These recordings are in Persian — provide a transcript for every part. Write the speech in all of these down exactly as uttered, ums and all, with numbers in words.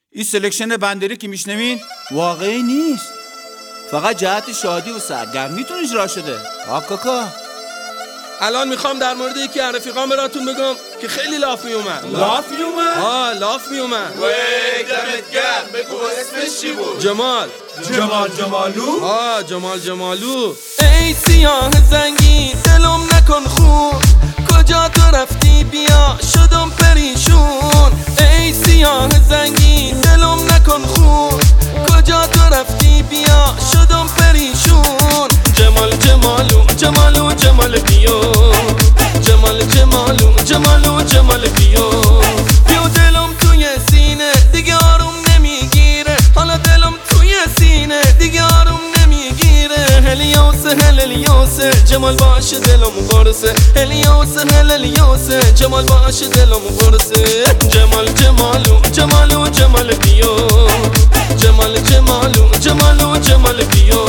این سلکشن بندری که میشنوین واقعی نیست، فقط جهت شادی و سرگرمیتون اجرا شده. آکاکا الان میخوام در مورد یکی از رفیقام براتون بگم که خیلی لاف میومد. لاف میومد؟ آه لاف میومد. وی دمت گرم. بگو اسمش چی بود؟ جمال. جمال جمالو؟ آه جمال جمالو. ای سیاه زنگی دلم نکن خون، کجا تو رفتی بیا شدم پریشون. ای سیاه زنگی دلم نکن خون، کجا تو رفتی بیا شدم پریشون. جمال جمالو جمالو جمال بیو، جمال جمالو جمالو جمال بیو. بیو دلم توی سینه دیگه آروم نمیگیره، حالا دلم توی سینه دیگه آروم نمیگیره. هلیوسه هلیوسه جمال باشه دلم قرصه، هلیوسه هلیوسه جمال باشه دلم قرصه. جمال جمالو جمالو جمال بیو، جمال جمالو جمالو جمال بیو.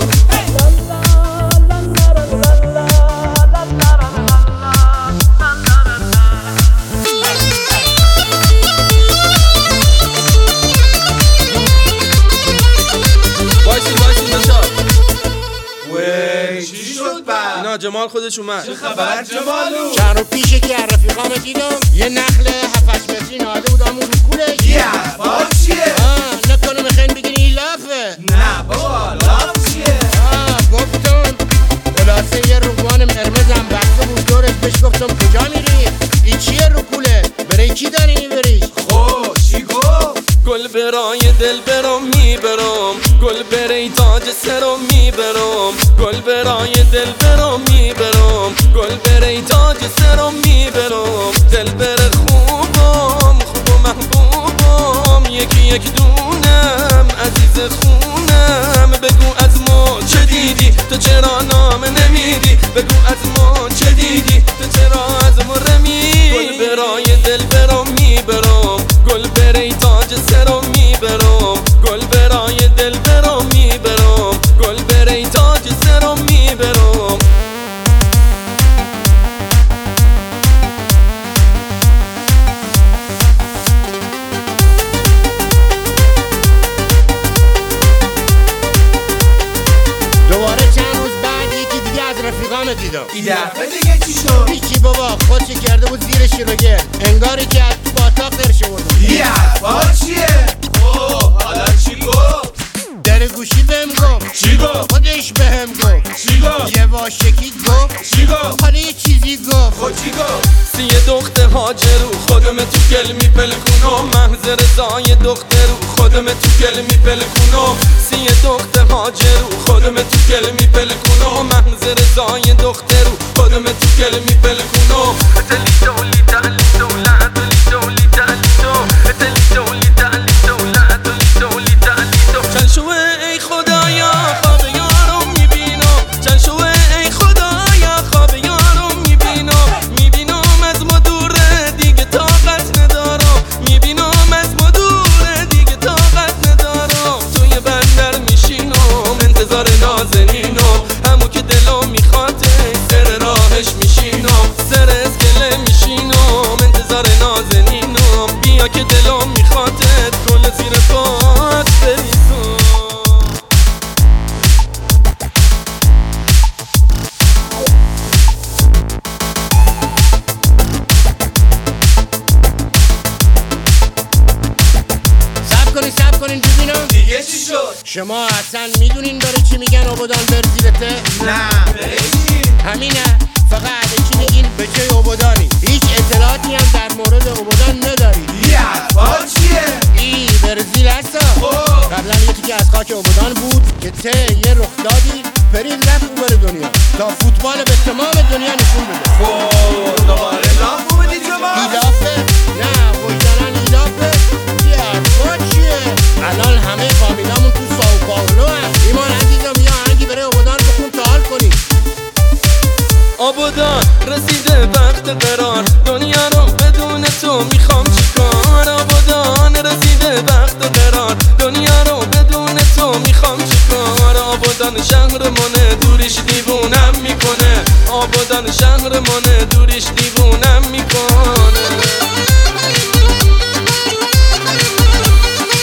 نه جمال خودش اومد. چه خبر جمالو؟ چند رو پیش که از رفیقامو دیدم یه نخل هفتش متری ناده بود همون رو کولش. یه حرفا چیه؟ آه نکنه میخواین بگین این لافه. نه بابا لاف چیه؟ آه گفتم خلاصه یه روبانم قرمزم بسته بود دورش، بهش گفتم کجا میری؟ این چیه رو کوله؟ برای کی داری میبری؟ خب چی گفت؟ گل برای دل برم میبرم، گل برای تاج سرم میبرم، گل برای دل برم میبرم، گل برای تاج سرم میبرم. دل بر خوبم خوب و محبوبم، یکی یک دونم عزیز خونم. بگو از ما چه دیدی تو چرا نام نمیدی، بگو از ما چه دیدی تو چرا از ما رمیدی. گل برای دل برم میبرم، گل برای تاج سرم میبرم، گل برای دل برم میبرم، گل برای تاج سرم میبرم. دوباره چند روز بعد یکی دیگه از رفیقامو دیدم. این دفعه دیگه چی شد؟ هیچی بابا، خودش کرده بود زیر شیروگه، انگاری که از تو باطاق درشه بردم. یه حرفا چیه؟ اوه حالا چی گفت؟ در گوشی بهم گفت. چی گفت؟ خودش بهم گفت. چی گفت؟ یه واشکی گفت. چی گفت؟ حالا یه چیزی گفت. خود چی گفت؟ سی دختر هاجرو خودم تو گل میپلکونم، محضر زای دخترو خودم تو گل میپلکونم. سی دختر هاجرو خودم تو گل میپلکونم، محضر زای دخترو خودم تو گل میپلکونم. تلی دولی تلی دولا تلی دولی تلی دو، تلی دولی تلی دولا تلی دولی تلی دو. چند شوه ای خدایا خواب یارم میبینم، چند شوه ای خدایا خواب یارم میبینم. میبینم از ما دوره دیگه طاقت ندارم، میبینم از ما دوره دیگه طاقت ندارم. توی بندر میشینم انتظار نازنینم، همون که دلم میخواد سر راهش میشینم، سر اسکله میشینم انتظار نازنینم. بیا که دلم میخواد کل زیر پات بریزم. سب کنین سب کنین ببینم دیگه چی شد؟ شما اصلا میدونین داره چی میگن آبادان برزیلته؟ نه برای چی؟ همینه، فقط چی میگین به جای آبادانی. هیچ اطلاعاتی هم در مورد آبادان نداری. یه حرفا چیه؟ ای برزیل هستا. خب قبلا یکی که از خاک آبادان بود که ته یه رخدادی پرید رفت اوبر دنیا تا فوتبال به تمام دنیا نشون بده. خب دوباره لاف بودی جمال؟ ایلافه؟ نه وجدانن ایلافه؟ یه حرفا چیه؟ الان همه فامیلامون تو ساو پائولو هست. ایمان عزیزم یه آهنگی برای آبادان بخون تا حال کنی. آبادان رسیده وقت قرار، دنیا رو بدون تو میخوام چیکار. آبادان رسیده وقت قرار، دنیا رو بدون تو میخوام چیکار. آبادان شهرمونه دوریش دیوونم میکنه، آبادان شهرمونه دوریش دیوونم میکنه.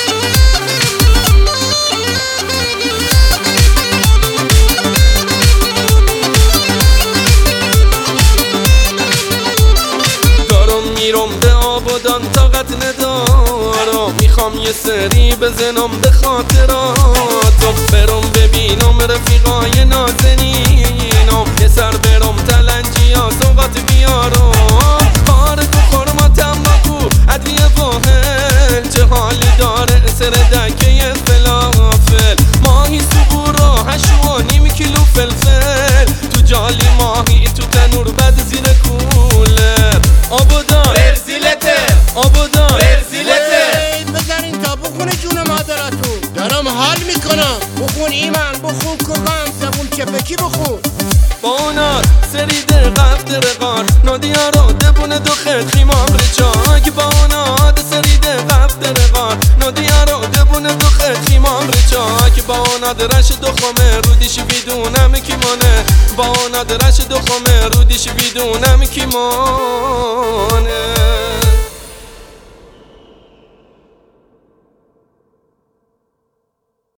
دارم میخوام یه سری بزنم به خاطراتم برم ببینم رفیقای نازنینم یه سر برم تلنجی ها سوقات بیارم کار تو خورما تنباکو ادویه واحد چه حالی داره سر دکه فلافل ماهی سبورا هشو و نیم کیلو فلفل تو جالی ماهی تو تنور بد زیر کولر آبودان برزیلته آبودان برزیلته ای بذارین تا بخونه جون مادراتون دارم حال میکنم بخون ایمان بخون کقام زبون چپکی بخون بانار سرید قفت رقار نادیارا دبونه دو خد خیمام رچاک بانار سرید قفت رقار نادیارا دبونه دو خد خیمام رچاک بانار رش دو خمه رودیش بیدونم کیمانه بانار رش دو خمه رودیش بیدونم کیمانه